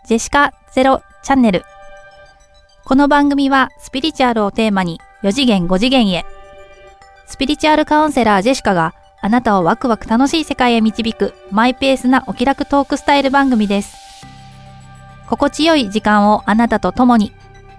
ジェシカゼロチャンネル。この番組はスピリチュアルをテーマに4次元5次元へ。スピリチュアルカウンセラージェシカがあなたをワクワク楽しい世界へ導くマイペースなお気楽トークスタイル番組です。心地よい時間をあなたと共に。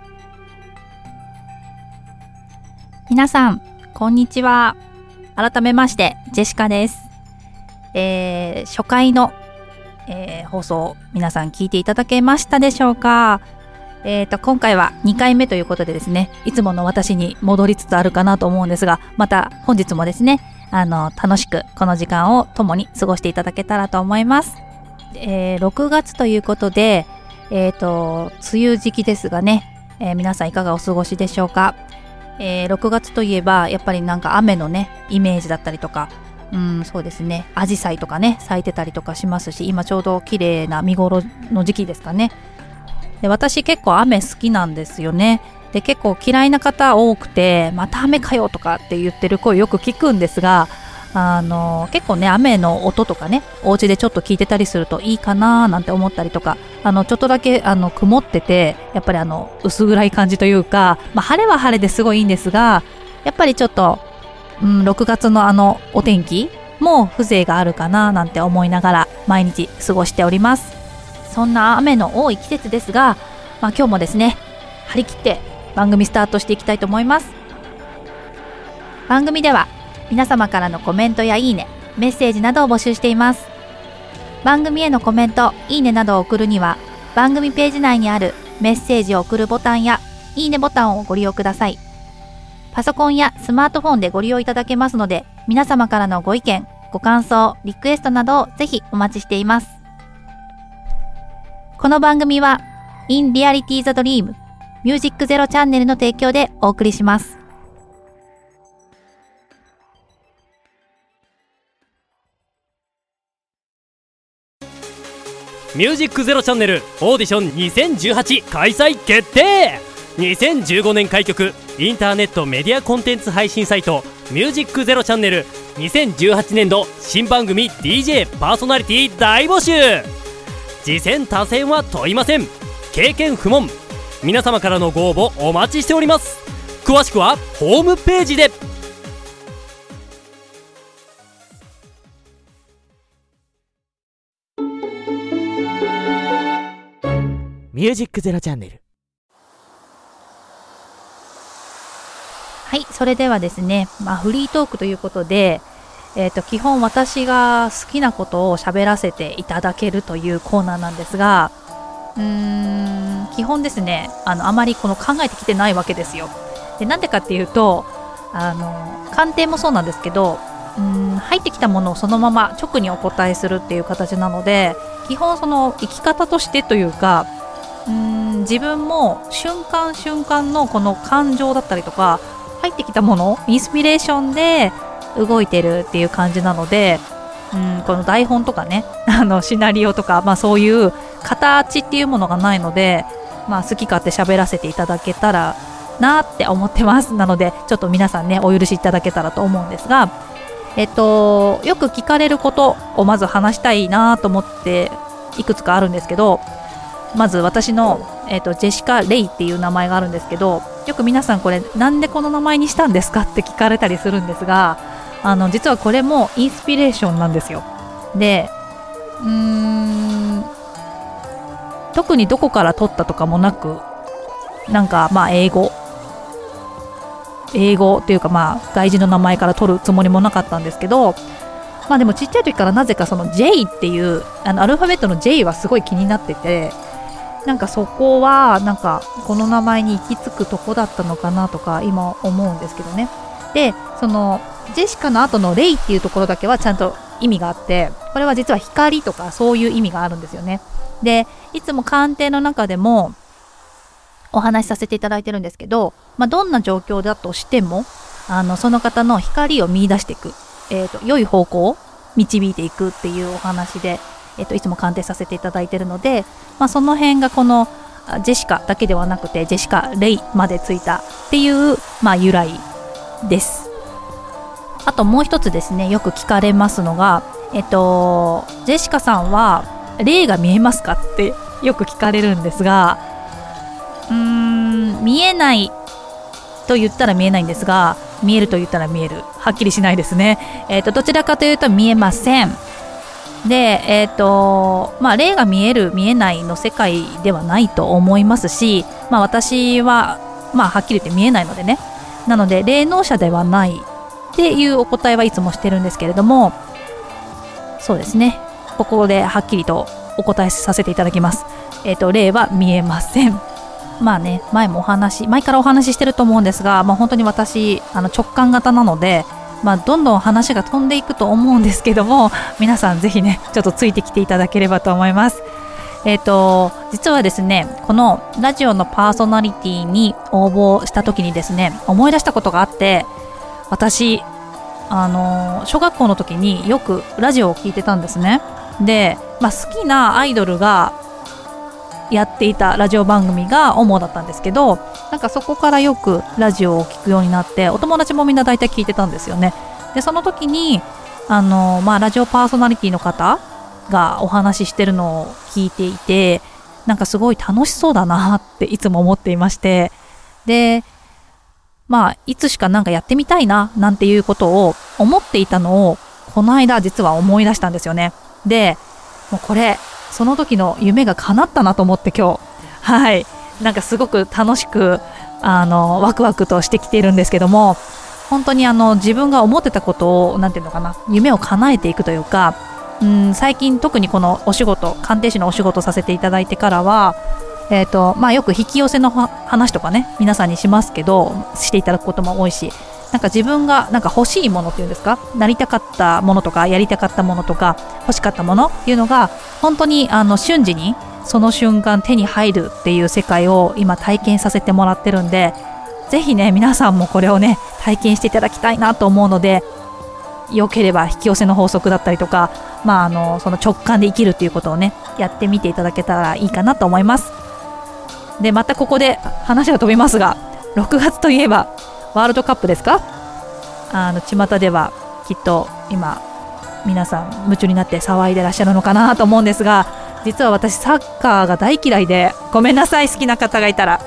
皆さん、こんにちは。改めましてジェシカです。初回の、放送皆さん聞いていただけましたでしょうか。今回は2回目ということでですね、いつもの私に戻りつつあるかなと思うんですが、また本日もですね、楽しくこの時間を共に過ごしていただけたらと思います。6月ということで、梅雨時期ですがね、皆さんいかがお過ごしでしょうか。6月といえばやっぱりなんか雨のねイメージだったりとか、そうですね、アジサイとかね咲いてたりとかしますし、今ちょうど綺麗な見頃の時期ですかね。で、私結構雨好きなんですよね。で、結構嫌いな方多くて、また雨かよとかって言ってる声よく聞くんですが、結構ね雨の音とかねお家でちょっと聞いてたりするといいかななんて思ったりとか、ちょっとだけ曇っててやっぱり薄暗い感じというか、晴れは晴れですごいいいんですが、やっぱりちょっと6月のお天気も風情があるかななんて思いながら毎日過ごしております。そんな雨の多い季節ですが、今日もですね張り切って番組スタートしていきたいと思います。番組では皆様からのコメントやいいね、メッセージなどを募集しています。番組へのコメント、いいねなどを送るには番組ページ内にあるメッセージを送るボタンやいいねボタンをご利用ください。パソコンやスマートフォンでご利用いただけますので、皆様からのご意見、ご感想、リクエストなどをぜひお待ちしています。この番組は In Reality the Dream Music Zero チャンネルの提供でお送りします。 ミュージックゼロチャンネルオーディション2018開催決定。2015年開局インターネットメディアコンテンツ配信サイトミュージックゼロチャンネル2018年度新番組 DJ パーソナリティ大募集。次戦他戦は問いません。経験不問。皆様からのご応募お待ちしております。詳しくはホームページで。 ミュージックゼロチャンネル。 はい、それではですね、フリートークということで、基本私が好きなことを喋らせていただけるというコーナーなんですが、基本ですね、あまり考えてきてないわけですよ。で、なんでかっていうと、鑑定もそうなんですけど、入ってきたものをそのまま直にお答えするっていう形なので、基本その生き方としてというか、自分も瞬間瞬間のこの感情だったりとか入ってきたものインスピレーションで動いてるっていう感じなので、この台本とかねシナリオとか、そういう形っていうものがないので、好き勝手喋らせていただけたらなって思ってます。なのでちょっと皆さんねお許しいただけたらと思うんですが、よく聞かれることをまず話したいなと思っていくつかあるんですけど、まず私の、ジェシカ・レイっていう名前があるんですけど、よく皆さんこれなんでこの名前にしたんですかって聞かれたりするんですが、実はこれもインスピレーションなんですよ。で、特にどこから取ったとかもなく、なんか英語っていうか外人の名前から取るつもりもなかったんですけど、でもちっちゃい時からなぜかその J っていうアルファベットの J はすごい気になってて、なんかそこはなんかこの名前に行き着くとこだったのかなとか今思うんですけどね。で、そのジェシカの後のレイっていうところだけはちゃんと意味があって、これは実は光とかそういう意味があるんですよね。で、いつも鑑定の中でもお話しさせていただいてるんですけど、どんな状況だとしてもその方の光を見出していく、良い方向を導いていくっていうお話で、いつも鑑定させていただいているので、その辺がこのジェシカだけではなくてジェシカ・レイまでついたっていう、由来です。あともう一つですね、よく聞かれますのが、ジェシカさんは霊が見えますかってよく聞かれるんですが、見えないと言ったら見えないんですが、見えると言ったら見える、はっきりしないですね。どちらかというと見えません。で、霊が見える見えないの世界ではないと思いますし、私ははっきり言って見えないのでね、なので霊能者ではないっていうお答えはいつもしてるんですけれども、そうですね、ここではっきりとお答えさせていただきます。霊は見えません。前からお話ししてると思うんですが、本当に私直感型なので、どんどん話が飛んでいくと思うんですけども、皆さんぜひねちょっとついてきていただければと思います。実はですね、このラジオのパーソナリティに応募した時にですね、思い出したことがあって、私小学校の時によくラジオを聞いてたんですね。で、好きなアイドルがやっていたラジオ番組が主だったんですけど、そこからよくラジオを聞くようになって、お友達もみんな大体聞いてたんですよね。でその時にラジオパーソナリティの方がお話ししてるのを聞いていて、すごい楽しそうだなっていつも思っていまして、でいつしかやってみたいななんていうことを思っていたのをこの間実は思い出したんですよね。でもうこれその時の夢が叶ったなと思って、今日すごく楽しくワクワクとしてきているんですけども、本当に自分が思ってたことを夢を叶えていくというか、最近特にこのお仕事、鑑定士のお仕事させていただいてからは、よく引き寄せの話とかね皆さんにしますけど、していただくことも多いし、自分が欲しいものっていうんですか、なりたかったものとかやりたかったものとか欲しかったものっていうのが本当に瞬時にその瞬間手に入るっていう世界を今体験させてもらってるんで、ぜひね皆さんもこれをね体験していただきたいなと思うので、よければ引き寄せの法則だったりとか、その直感で生きるっていうことをねやってみていただけたらいいかなと思います。でまたここで話が飛びますが、6月といえばワールドカップですか。巷ではきっと今皆さん夢中になって騒いでらっしゃるのかなと思うんですが、実は私サッカーが大嫌いで、ごめんなさい好きな方がいたら、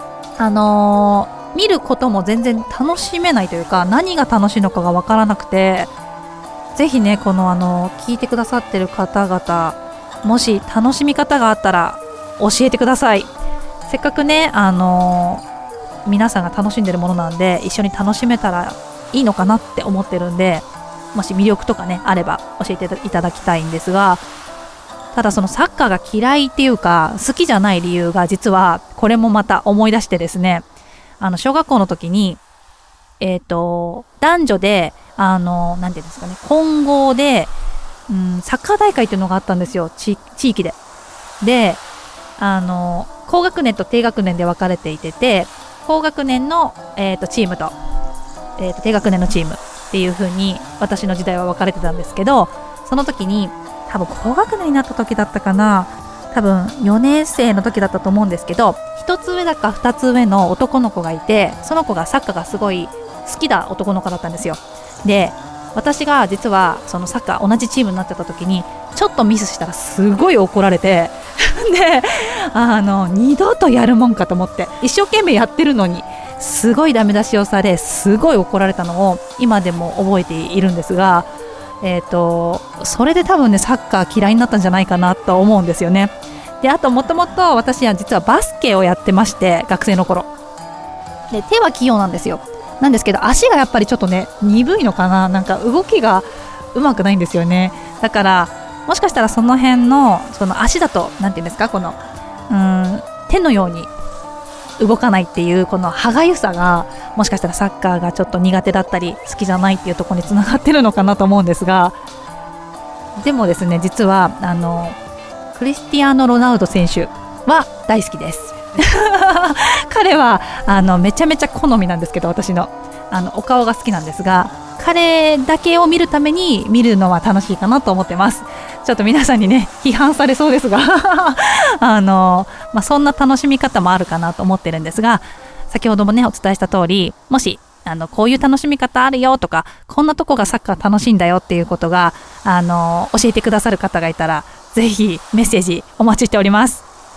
見ることも全然楽しめないというか、何が楽しいのかが分からなくて、ぜひねこの聞いてくださってる方々、もし楽しみ方があったら教えてください。せっかくね皆さんが楽しんでるものなんで、一緒に楽しめたらいいのかなって思ってるんで、もし魅力とかねあれば教えていただきたいんですが、ただそのサッカーが嫌いっていうか好きじゃない理由が、実はこれもまた思い出してですね、小学校の時に男女でなんていうんですかね、混合で、サッカー大会っていうのがあったんですよ、地域で。で高学年と低学年で分かれていて、高学年の、チームと、低学年のチームっていう風に私の時代は分かれてたんですけど、その時に多分高学年になった時だったかな、多分4年生の時だったと思うんですけど、1つ上だか2つ上の男の子がいて、その子がサッカーがすごい好きな男の子だったんですよ。で私が実はそのサッカー同じチームになってた時にちょっとミスしたらすごい怒られてで二度とやるもんかと思って、一生懸命やってるのにすごいダメ出しをされ、すごい怒られたのを今でも覚えているんですが、それで多分ねサッカー嫌いになったんじゃないかなと思うんですよね。であともともと私は実はバスケをやってまして、学生の頃で手は器用なんですよ。なんですけど足がやっぱりちょっとね鈍いのかな、動きがうまくないんですよね。だからもしかしたらその辺のその足だとなんていうんですか、この手のように動かないっていうこの歯がゆさが、もしかしたらサッカーがちょっと苦手だったり好きじゃないっていうところにつながってるのかなと思うんですが、でもですね実はクリスティアーノ・ロナウド選手は大好きです彼はめちゃめちゃ好みなんですけど、私のお顔が好きなんですが、彼だけを見るために見るのは楽しいかなと思ってます。ちょっと皆さんにね批判されそうですがそんな楽しみ方もあるかなと思ってるんですが、先ほどもねお伝えした通り、もしこういう楽しみ方あるよとか、こんなとこがサッカー楽しいんだよっていうことが教えてくださる方がいたら、ぜひメッセージお待ちしております。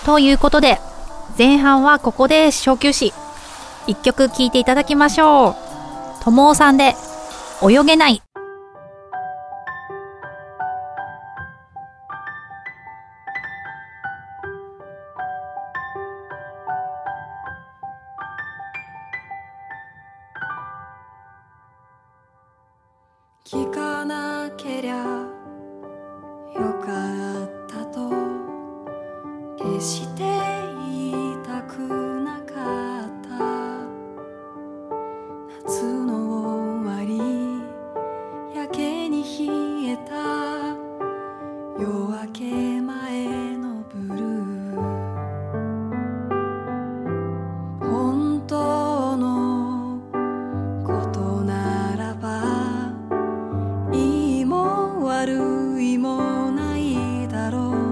ということで前半はここで小休止。一曲聴いていただきましょう。ともおさんで泳げない。 聞かなけりゃよかったと決して言いたくなかった。夏の終わりやけに冷えた夜明け前のブルー。本当のことならばいいも悪いもないだろう。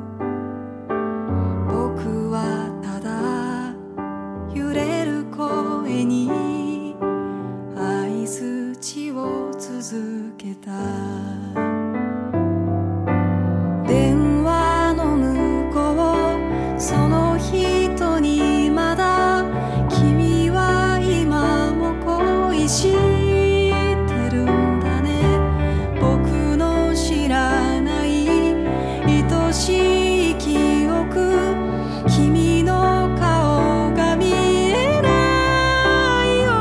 僕はただ揺れる声に相づちを続けた。電話の向こうその人にまだ君は今も恋してるんだね。僕の知らない愛しい記憶、君の顔が見えないよ。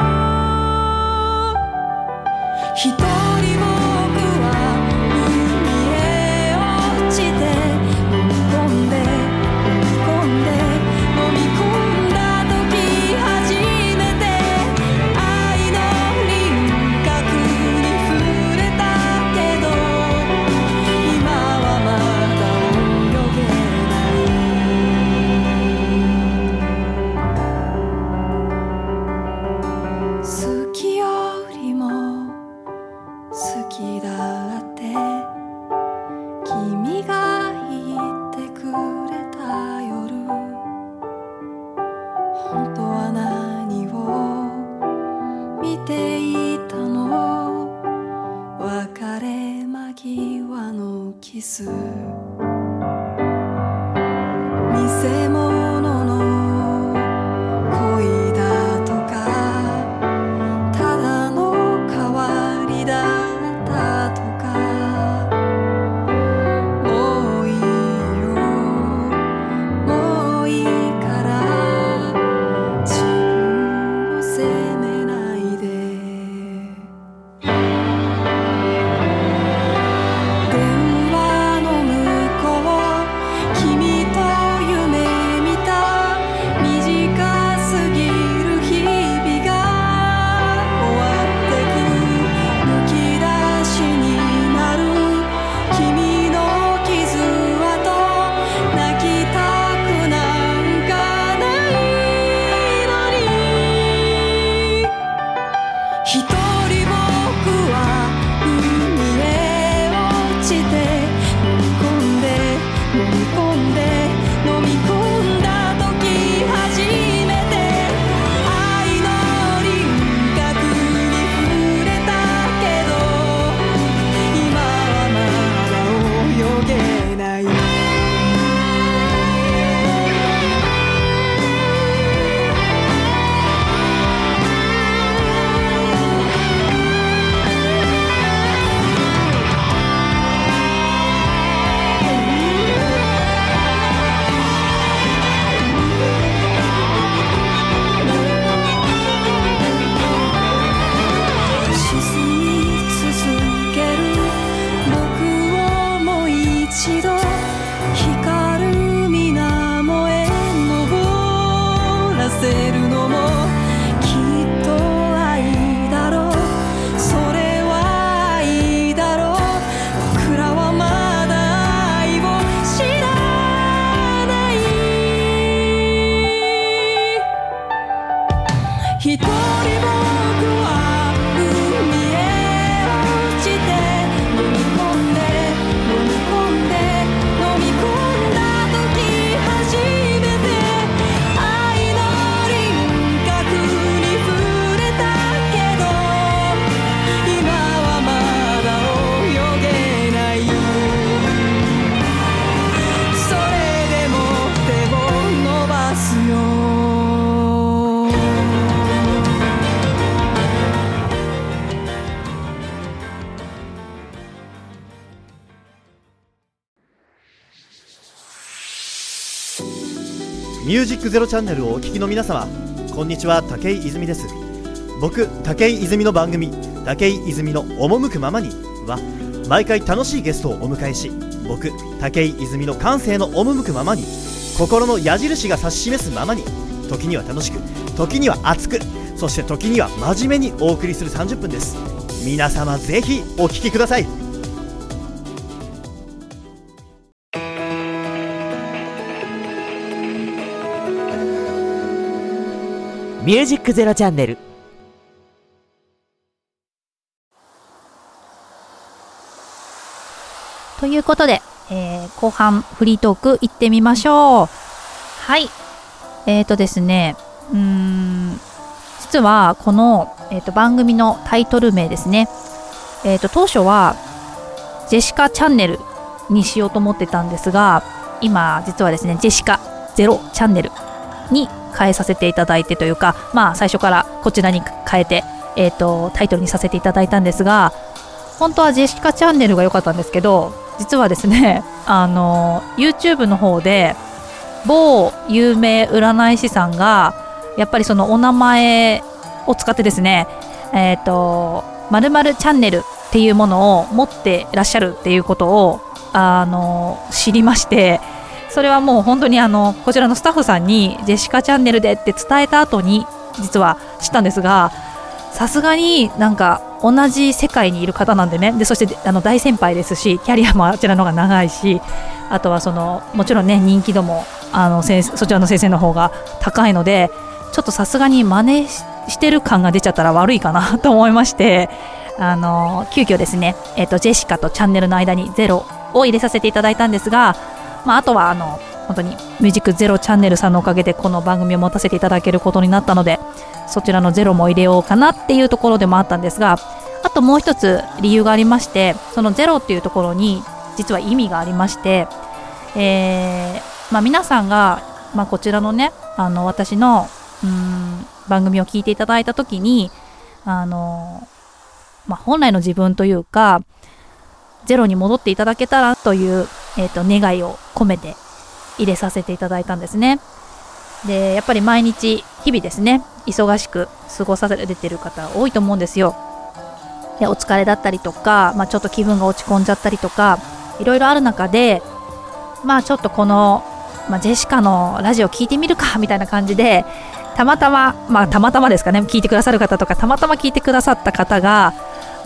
一人僕は海へ落ちて飲み込んで飲み込んだ時初めて愛の輪郭に触れたけど今はまだ泳げない。好きよりも好きだって君が言ってくれた夜、本当は何を見ていたの。別れ間際のキス、偽物の恋だとかただの代わりだったとか、もういいよもういいから自分を責めないで。電話の向こう君と夢見た短すぎる日々が終わってく。むき出しになる君の傷跡、泣きたくなんかないのに。一人僕は海へ落ちて飲み込んで飲み込んで飲み込んだ時初めて愛の輪郭に触れたけど今はまだ泳げない。沈み続ける僕をもう一度光る水面へ登らせるのもきっと愛だろう。それは愛だろう。僕らはまだ愛を知らない。一人僕は海へ落ちて飲み込んで飲み込んでミュージックゼロチャンネルをお聞きの皆様、こんにちは。武井泉です。僕、武井泉の番組武井泉の赴くままには毎回楽しいゲストをお迎えし、僕、武井泉の感性の赴くままに、心の矢印が指し示すままに、時には楽しく、時には熱く、そして時には真面目にお送りする30分です。皆様ぜひお聞きください。 ミュージックゼロチャンネル。 ということで、後半フリートーク行ってみましょう。はい。ですね、実はこの、番組のタイトル名ですね。当初はジェシカチャンネルにしようと思ってたんですが、今実はですね、ジェシカゼロチャンネルに変えさせていただいてというか、最初からこちらに変えて、タイトルにさせていただいたんですが、本当はジェシカチャンネルが良かったんですけど、実はですね、YouTube の方で某有名占い師さんがやっぱりそのお名前を使ってですね、〇〇チャンネルっていうものを持ってらっしゃるっていうことを知りまして、それはもう本当にこちらのスタッフさんにジェシカチャンネルでって伝えた後に実は知ったんですが、さすがになんか同じ世界にいる方なんでね、でそして大先輩ですし、キャリアもあちらの方が長いし、あとはもちろんね、人気度もそちらの先生の方が高いので、ちょっとさすがに真似してる感が出ちゃったら悪いかなと思いまして、急遽ですね、ジェシカとチャンネルの間にゼロを入れさせていただいたんですが、あとは本当にミュージックゼロチャンネルさんのおかげでこの番組を持たせていただけることになったので、そちらのゼロも入れようかなっていうところでもあったんですが、あともう一つ理由がありまして、そのゼロっていうところに実は意味がありまして、皆さんが、こちらのね、私の番組を聞いていただいたときに本来の自分というかゼロに戻っていただけたらという、願いを込めて入れさせていただいたんですね。でやっぱり毎日日々ですね、忙しく過ごされている方多いと思うんですよ。でお疲れだったりとか、ちょっと気分が落ち込んじゃったりとかいろいろある中で、ちょっとこの、ジェシカのラジオ聞いてみるかみたいな感じでたまたまですかね、聞いてくださる方とかたまたま聞いてくださった方が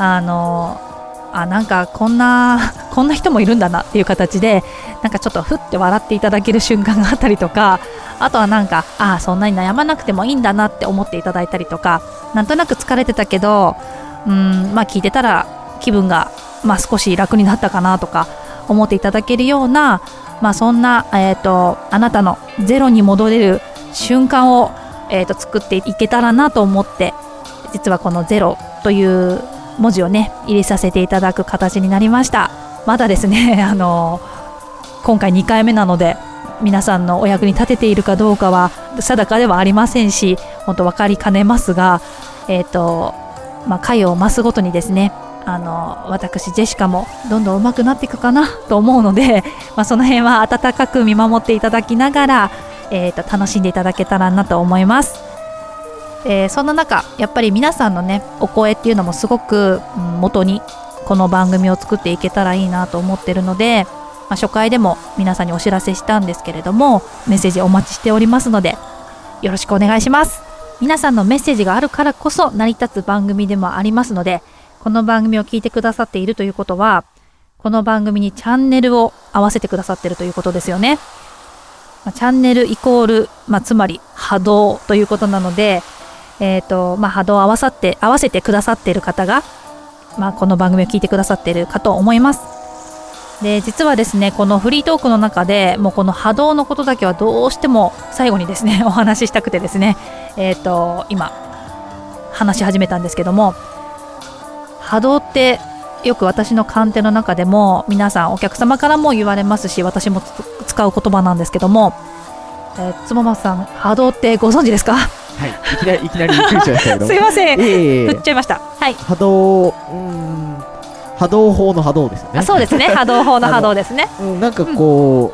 なんかこんな人もいるんだなっていう形で、なんかちょっとふって笑っていただける瞬間があったりとか、あとはなんかそんなに悩まなくてもいいんだなって思っていただいたりとか、なんとなく疲れてたけど聞いてたら気分が少し楽になったかなとか思っていただけるような、そんなあなたのゼロに戻れる瞬間を作っていけたらなと思って、実はこのゼロという文字をね入れさせていただく形になりました。まだですね今回2回目なので皆さんのお役に立てているかどうかは定かではありませんし、本当分かりかねますが、回を増すごとにですね私ジェシカもどんどん上手くなっていくかなと思うので、その辺は温かく見守っていただきながら、楽しんでいただけたらなと思います。そんな中やっぱり皆さんのねお声っていうのもすごく、元にこの番組を作っていけたらいいなと思ってるので、初回でも皆さんにお知らせしたんですけれども、メッセージお待ちしておりますのでよろしくお願いします。皆さんのメッセージがあるからこそ成り立つ番組でもありますので、この番組を聞いてくださっているということはこの番組にチャンネルを合わせてくださっているということですよね。チャンネルイコール、つまり波動ということなので、波動を合わせてくださっている方が、この番組を聞いてくださっているかと思います。で実はですね、このフリートークの中でもうこの波動のことだけはどうしても最後にですねお話ししたくてですね、今話し始めたんですけども、波動ってよく私の鑑定の中でも皆さんお客様からも言われますし、私も使う言葉なんですけども、つもまさん波動ってご存知ですか？ はい、いきなりびっくりしましたけどすいません、振っちゃいました。はい、 波動法の波動ですよね。 そうですね波動法の波動ですね。 なんかこ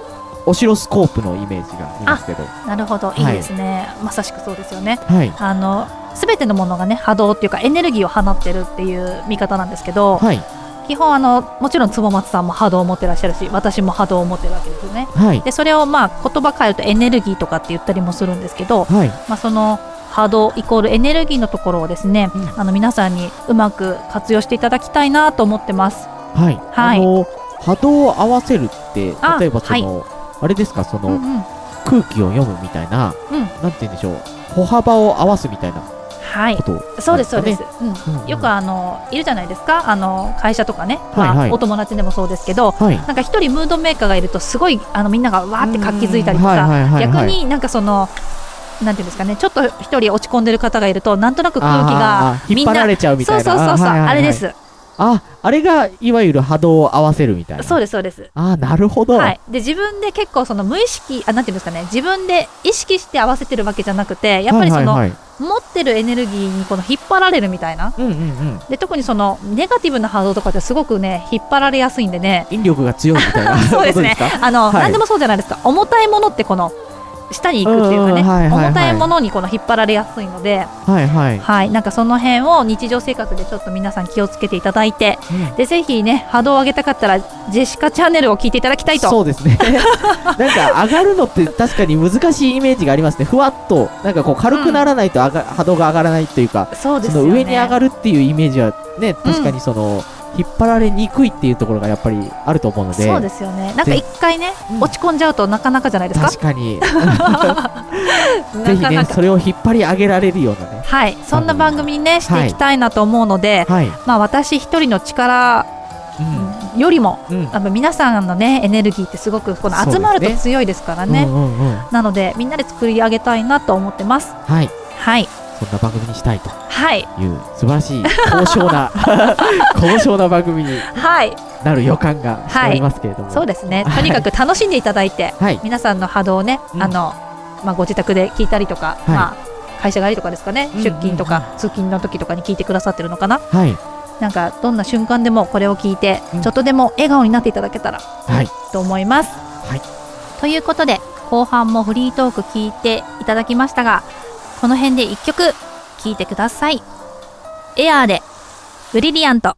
オシロスコープのイメージがありますけど。 なるほど、いいですね、まさしくそうですよね。 はい全てのものがね波動っていうかエネルギーを放ってるっていう見方なんですけど、 はい基本もちろん坪松さんも波動を持ってらっしゃるし、私も波動を持ってるわけですよね。 はいでそれをまあ言葉変えるとエネルギーとかって言ったりもするんですけど、 はいまあ、その波動イコールエネルギーのところをですね、皆さんにうまく活用していただきたいなと思ってます。 はいはい波動を合わせるって例えばその、あれですか、その、 うんうん空気を読むみたいな、 うんなんて言うんでしょう、歩幅を合わすみたいなはいこと、 そうですそうです、 うんうんよくいるじゃないですか、会社とかね、 はいはいお友達でもそうですけど、 はいなんか一人ムードメーカーがいるとすごいみんながわーって活気づいたりとはいはいはいか、 はい逆になんかそのなんていうんですかね、ちょっと一人落ち込んでる方がいるとなんとなく空気が引っ張られちゃうみたいな、 そうそうそうそう、 はいはいはいあれです。 あれがいわゆる波動を合わせるみたいな。 そうですそうです。 なるほど。 はい、で自分で結構その無意識なんていうんですかね、自分で意識して合わせてるわけじゃなくて、やっぱりその、 はいはいはい持ってるエネルギーにこの引っ張られるみたいな、 うんうんうん、 で特にそのネガティブな波動とかってすごくね引っ張られやすいんでね、 引力が強いみたいなそうですねことですか。 何でもそうじゃないですか。重たいものってこの下に行くっていうかね、 はいはいはい、 重たいものにこの引っ張られやすいので、 はいはいはい、なんかその辺を日常生活でちょっと皆さん気をつけていただいて、でぜひね波動を上げたかったらジェシカチャンネルを聞いていただきたいと。 そうですねなんか上がるのって確かに難しいイメージがありますね。ふわっとなんかこう軽くならないと波動が上がらないというか、 そうですよね、 その上に上がるっていうイメージはね、確かにその、引っ張られにくいっていうところがやっぱりあると思うので。 そうですよね。なんか一回ね、落ち込んじゃうとなかなかじゃないですか。 確かにぜひねそれを引っ張り上げられるようなね、 はい、そんな番組にねしていきたいなと思うので、 はい、 まあ私一人の力よりも、やっぱ皆さんのねエネルギーってすごくこの集まると強いですからね。なのでみんなで作り上げたいなと思ってます。 はいはい、 そんな番組にしたいとはいいう素晴らしい高尚な高尚な番組になる予感がしておりますけれども、 そうですね、とにかく楽しんでいただいて、皆さんの波動をね、ご自宅で聞いたりとか、会社帰りとかですかね、出勤とか通勤の時とかに聞いてくださってるのかな、なんかどんな瞬間でもこれを聞いて、ちょっとでも笑顔になっていただけたらと思います。ということで後半もフリートーク聞いていただきましたが、この辺で1曲聴いてください。エアーでブリリアント。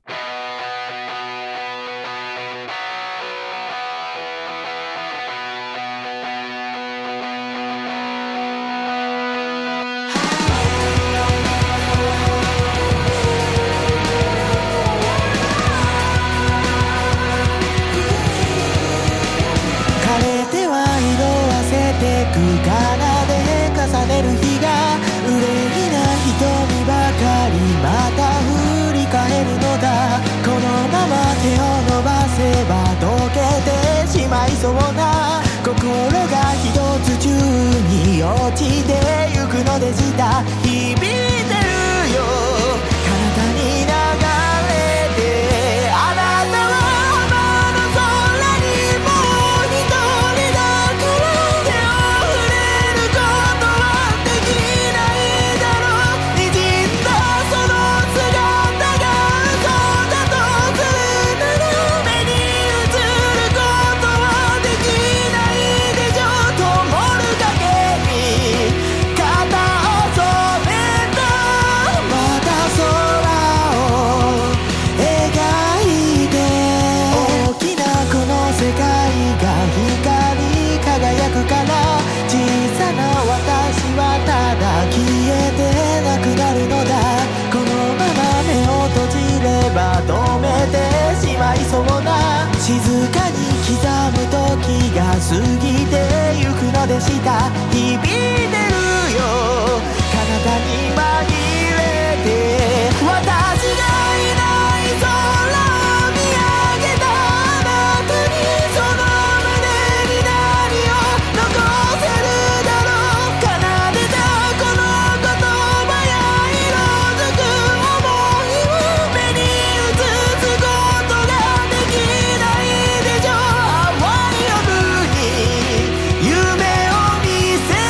枯れては色あせてくからで重ねる日が憂いな瞳ばかりまた振り返るのだ。このまま手を伸ばせば溶けてしまいそうな心が一つ宙に落ちてゆくのでした。響いてるよ彼方に流れて、あなたは浜の空にもう一人だから手を触れることはできないだろう。にじんだその姿が嘘だとするなら、目に映ることはできないでしょう。灯る影に肩を染めたまた空を描いて、大きなこの世界が光り輝くから、小さな私はただ消えてなくなるのだ。このまま目を閉じれば止めてしまいそうな、静かに刻む時が過ぎてゆくのでした。響いてるよ彼方に紛れて、私がいない空を見上げたあなたに、その胸に何を残せるだろう。奏でたこの言葉や色づく想いを目に映すことができないでしょう。淡い夜に夢を見せ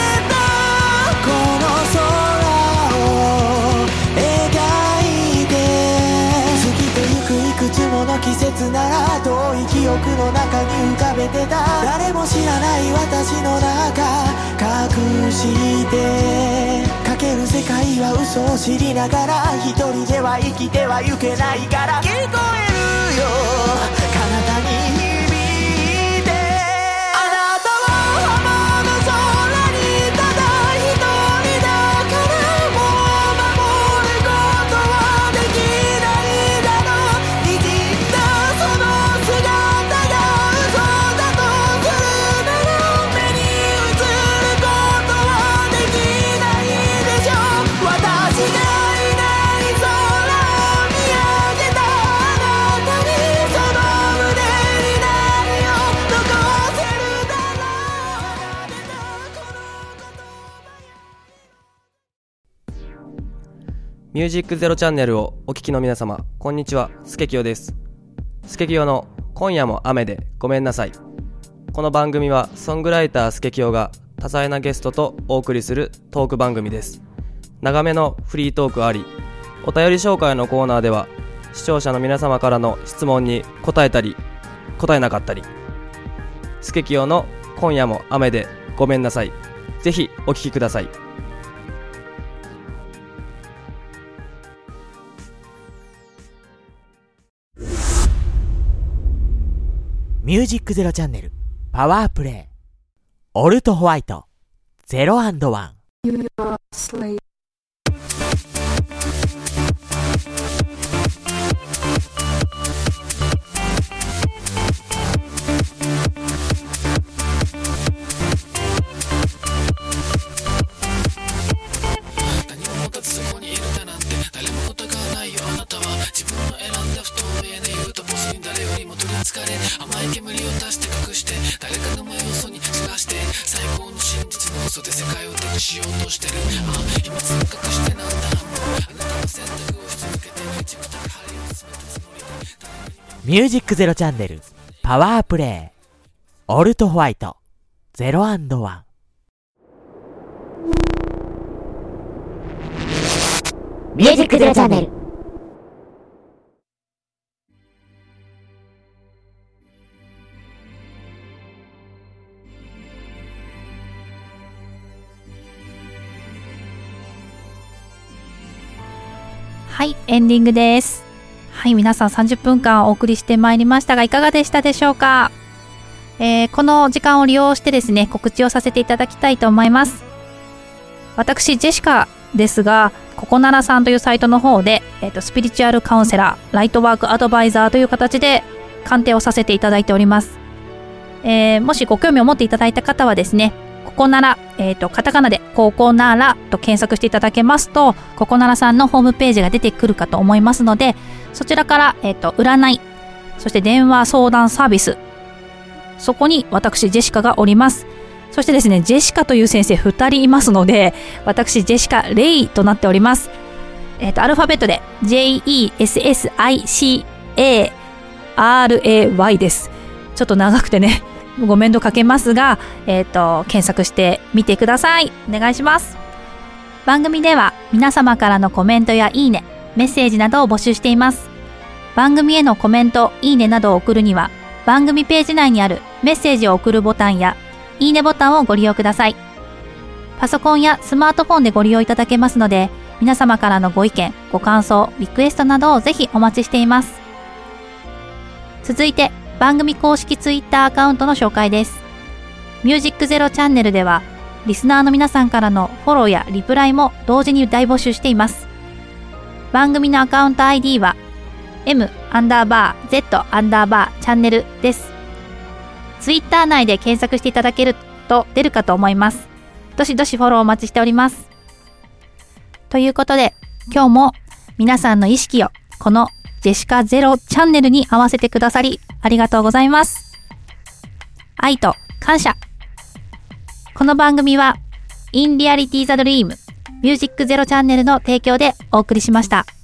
い記憶の中に浮かべてた誰も知らない私の中隠してかける世界は嘘を知りながら一人では生きてはいけないから聞こえるよ彼方に響いてあなたは浜の空にただ一人だからもう守ることはできないだろうにじんだその姿が嘘だとするなら目に映ることはできないでしょう私がいない空を見上げたあなたにその胸に何を残せるだろう離れたこのミュージックゼロチャンネルをお聞きの皆様、こんにちは、スケキヨです。スケキヨの今夜も雨でごめんなさい。この番組はソングライタースケキヨが多彩なゲストとお送りするトーク番組です。長めのフリートークあり、お便り紹介のコーナーでは視聴者の皆様からの質問に答えたり答えなかったり、スケキヨの今夜も雨でごめんなさい。ぜひお聞きください。 ミュージックゼロチャンネルパワープレイオルトホワイト0&1ミュージックゼロチャンネルパワープレイオルトホワイト0&1 ミュージックゼロチャンネル。 はい、エンディングです。はい、皆さん30分間お送りしてまいりましたがいかがでしたでしょうか。この時間を利用してですね、告知をさせていただきたいと思います。私ジェシカですが、ココナラさんというサイトの方で、スピリチュアルカウンセラー、ライトワークアドバイザーという形で鑑定をさせていただいております。もしご興味を持っていただいた方はですね、ココナラ、カタカナでココナラと検索していただけますと、ココナラさんのホームページが出てくるかと思いますので、そちらから、占い、そして電話相談サービス、そこに私ジェシカがおります。そしてですね、ジェシカという先生2人いますので、私ジェシカレイとなっております。アルファベットで JESSICARAY です。ちょっと長くてね、ご面倒かけますが、検索してみてください。お願いします。番組では皆様からのコメントやいいね、メッセージなどを募集しています。番組へのコメント、いいねなどを送るには、番組ページ内にあるメッセージを送るボタンや、いいねボタンをご利用ください。パソコンやスマートフォンでご利用いただけますので、皆様からのご意見、ご感想、リクエストなどをぜひお待ちしています。続いて、番組公式ツイッターアカウントの紹介です。ミュージックゼロチャンネルでは、リスナーの皆さんからのフォローやリプライも同時に大募集しています。番組のアカウント ID は、M_Z_ チャンネルです。ツイッター内で検索していただけると出るかと思います。どしどしフォローお待ちしております。ということで、今日も皆さんの意識をこのジェシカゼロチャンネルに合わせてくださりありがとうございます。愛と感謝。この番組は In Reality the Dream ミュージックゼロチャンネルの提供でお送りしました。